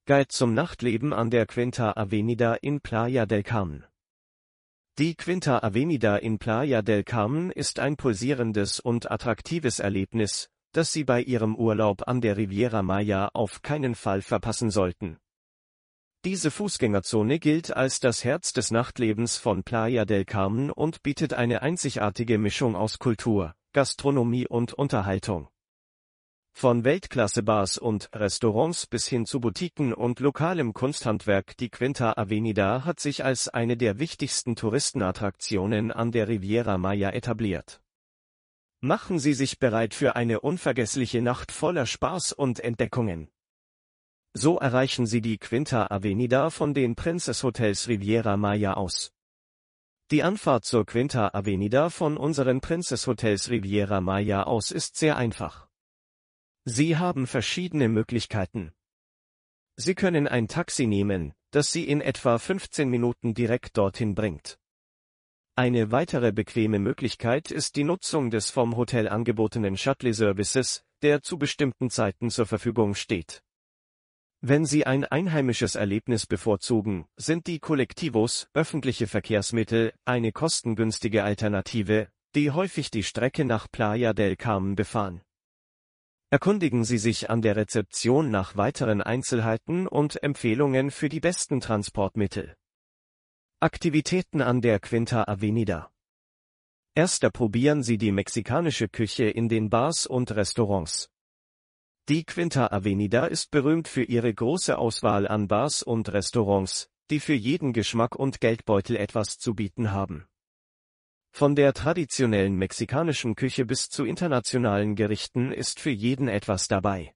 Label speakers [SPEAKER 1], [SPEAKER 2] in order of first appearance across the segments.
[SPEAKER 1] Guide zum Nachtleben an der Quinta Avenida in Playa del Carmen. Die Quinta Avenida in Playa del Carmen ist ein pulsierendes und attraktives Erlebnis, das Sie bei Ihrem Urlaub an der Riviera Maya auf keinen Fall verpassen sollten. Diese Fußgängerzone gilt als das Herz des Nachtlebens von Playa del Carmen und bietet eine einzigartige Mischung aus Kultur, Gastronomie und Unterhaltung. Von Weltklasse-Bars und Restaurants bis hin zu Boutiquen und lokalem Kunsthandwerk, die Quinta Avenida hat sich als eine der wichtigsten Touristenattraktionen an der Riviera Maya etabliert. Machen Sie sich bereit für eine unvergessliche Nacht voller Spaß und Entdeckungen. So erreichen Sie die Quinta Avenida von den Princess Hotels Riviera Maya aus. Die Anfahrt zur Quinta Avenida von unseren Princess Hotels Riviera Maya aus ist sehr einfach. Sie haben verschiedene Möglichkeiten. Sie können ein Taxi nehmen, das Sie in etwa 15 Minuten direkt dorthin bringt. Eine weitere bequeme Möglichkeit ist die Nutzung des vom Hotel angebotenen Shuttle-Services, der zu bestimmten Zeiten zur Verfügung steht. Wenn Sie ein einheimisches Erlebnis bevorzugen, sind die Colectivos, öffentliche Verkehrsmittel, eine kostengünstige Alternative, die häufig die Strecke nach Playa del Carmen befahren. Erkundigen Sie sich an der Rezeption nach weiteren Einzelheiten und Empfehlungen für die besten Transportmittel. Aktivitäten an der Quinta Avenida. Erst probieren Sie die mexikanische Küche in den Bars und Restaurants. Die Quinta Avenida ist berühmt für ihre große Auswahl an Bars und Restaurants, die für jeden Geschmack und Geldbeutel etwas zu bieten haben. Von der traditionellen mexikanischen Küche bis zu internationalen Gerichten ist für jeden etwas dabei.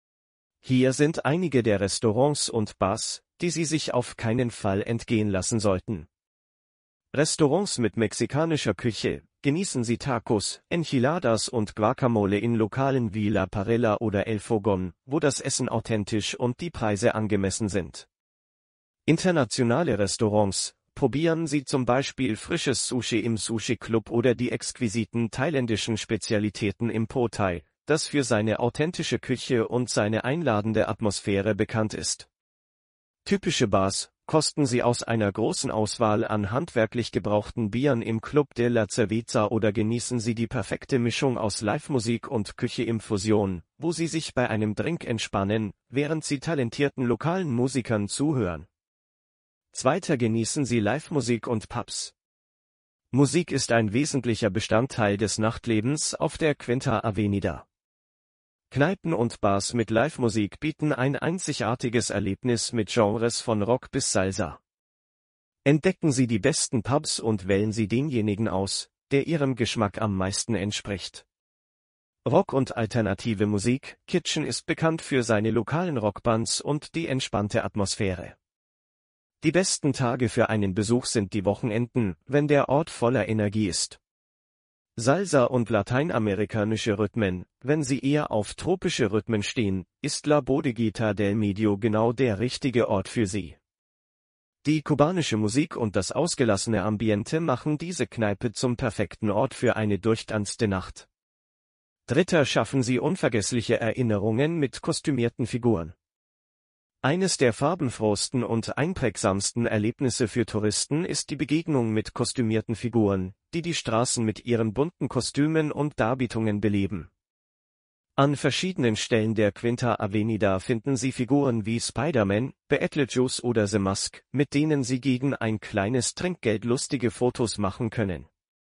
[SPEAKER 1] Hier sind einige der Restaurants und Bars, die Sie sich auf keinen Fall entgehen lassen sollten. Restaurants mit mexikanischer Küche: Genießen Sie Tacos, Enchiladas und Guacamole in Lokalen wie La Parrilla oder El Fogón, wo das Essen authentisch und die Preise angemessen sind. Internationale Restaurants: Probieren Sie zum Beispiel frisches Sushi im Sushi Club oder die exquisiten thailändischen Spezialitäten im Po Thai, das für seine authentische Küche und seine einladende Atmosphäre bekannt ist. Typische Bars: Kosten Sie aus einer großen Auswahl an handwerklich gebrauchten Bieren im Club de la Cerveza oder genießen Sie die perfekte Mischung aus Live-Musik und Küche-Infusion, wo Sie sich bei einem Drink entspannen, während Sie talentierten lokalen Musikern zuhören. Zweiter: Genießen Sie Live-Musik und Pubs. Musik ist ein wesentlicher Bestandteil des Nachtlebens auf der Quinta Avenida. Kneipen und Bars mit Live-Musik bieten ein einzigartiges Erlebnis mit Genres von Rock bis Salsa. Entdecken Sie die besten Pubs und wählen Sie denjenigen aus, der Ihrem Geschmack am meisten entspricht. Rock und alternative Musik: Kitchen ist bekannt für seine lokalen Rockbands und die entspannte Atmosphäre. Die besten Tage für einen Besuch sind die Wochenenden, wenn der Ort voller Energie ist. Salsa und lateinamerikanische Rhythmen: Wenn Sie eher auf tropische Rhythmen stehen, ist La Bodeguita del Medio genau der richtige Ort für Sie. Die kubanische Musik und das ausgelassene Ambiente machen diese Kneipe zum perfekten Ort für eine durchtanzte Nacht. Dritter: Schaffen Sie unvergessliche Erinnerungen mit kostümierten Figuren. Eines der farbenfrohsten und einprägsamsten Erlebnisse für Touristen ist die Begegnung mit kostümierten Figuren, die die Straßen mit ihren bunten Kostümen und Darbietungen beleben. An verschiedenen Stellen der Quinta Avenida finden Sie Figuren wie Spider-Man, Beetlejuice oder The Mask, mit denen Sie gegen ein kleines Trinkgeld lustige Fotos machen können.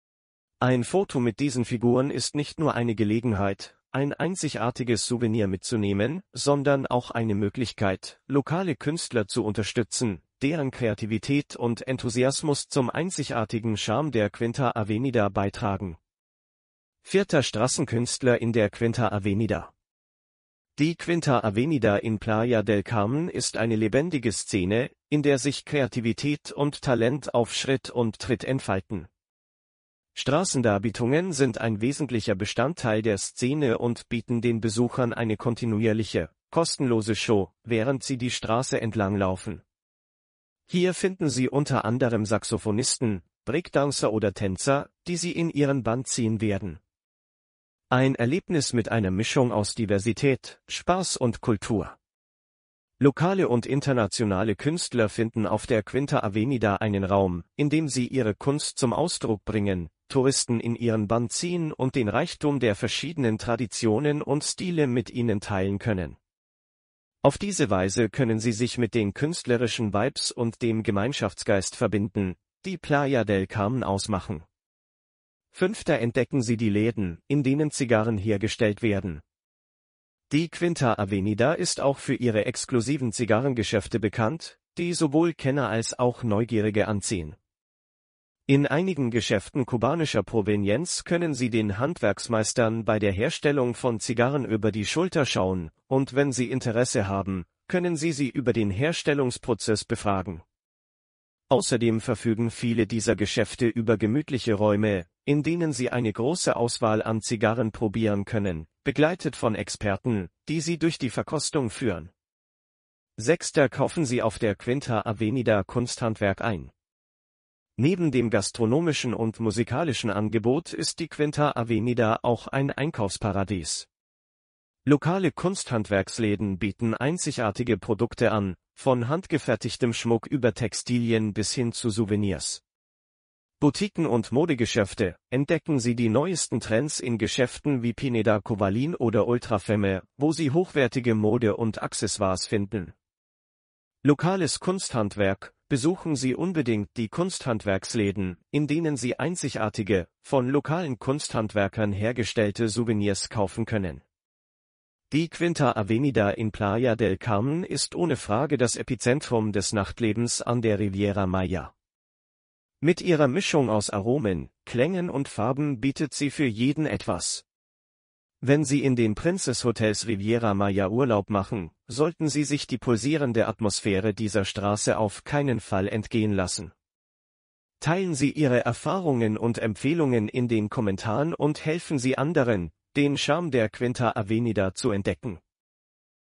[SPEAKER 1] Ein Foto mit diesen Figuren ist nicht nur eine Gelegenheit, ein einzigartiges Souvenir mitzunehmen, sondern auch eine Möglichkeit, lokale Künstler zu unterstützen, deren Kreativität und Enthusiasmus zum einzigartigen Charme der Quinta Avenida beitragen. Vierter: Straßenkünstler in der Quinta Avenida. Die Quinta Avenida in Playa del Carmen ist eine lebendige Szene, in der sich Kreativität und Talent auf Schritt und Tritt entfalten. Straßendarbietungen sind ein wesentlicher Bestandteil der Szene und bieten den Besuchern eine kontinuierliche, kostenlose Show, während sie die Straße entlang laufen. Hier finden Sie unter anderem Saxophonisten, Breakdancer oder Tänzer, die Sie in ihren Bann ziehen werden. Ein Erlebnis mit einer Mischung aus Diversität, Spaß und Kultur. Lokale und internationale Künstler finden auf der Quinta Avenida einen Raum, in dem sie ihre Kunst zum Ausdruck bringen, Touristen in ihren Bann ziehen und den Reichtum der verschiedenen Traditionen und Stile mit ihnen teilen können. Auf diese Weise können sie sich mit den künstlerischen Vibes und dem Gemeinschaftsgeist verbinden, die Playa del Carmen ausmachen. 5. Entdecken Sie die Läden, in denen Zigarren hergestellt werden. Die Quinta Avenida ist auch für ihre exklusiven Zigarrengeschäfte bekannt, die sowohl Kenner als auch Neugierige anziehen. In einigen Geschäften kubanischer Provenienz können Sie den Handwerksmeistern bei der Herstellung von Zigarren über die Schulter schauen, und wenn Sie Interesse haben, können Sie sie über den Herstellungsprozess befragen. Außerdem verfügen viele dieser Geschäfte über gemütliche Räume, in denen Sie eine große Auswahl an Zigarren probieren können, begleitet von Experten, die Sie durch die Verkostung führen. 6. Kaufen Sie auf der Quinta Avenida Kunsthandwerk ein. Neben dem gastronomischen und musikalischen Angebot ist die Quinta Avenida auch ein Einkaufsparadies. Lokale Kunsthandwerksläden bieten einzigartige Produkte an, von handgefertigtem Schmuck über Textilien bis hin zu Souvenirs. Boutiquen und Modegeschäfte: Entdecken Sie die neuesten Trends in Geschäften wie Pineda Covalin oder Ultrafemme, wo Sie hochwertige Mode und Accessoires finden. Lokales Kunsthandwerk: Besuchen Sie unbedingt die Kunsthandwerksläden, in denen Sie einzigartige, von lokalen Kunsthandwerkern hergestellte Souvenirs kaufen können. Die Quinta Avenida in Playa del Carmen ist ohne Frage das Epizentrum des Nachtlebens an der Riviera Maya. Mit ihrer Mischung aus Aromen, Klängen und Farben bietet sie für jeden etwas. Wenn Sie in den Princess Hotels Riviera Maya Urlaub machen, sollten Sie sich die pulsierende Atmosphäre dieser Straße auf keinen Fall entgehen lassen. Teilen Sie Ihre Erfahrungen und Empfehlungen in den Kommentaren und helfen Sie anderen, den Charme der Quinta Avenida zu entdecken.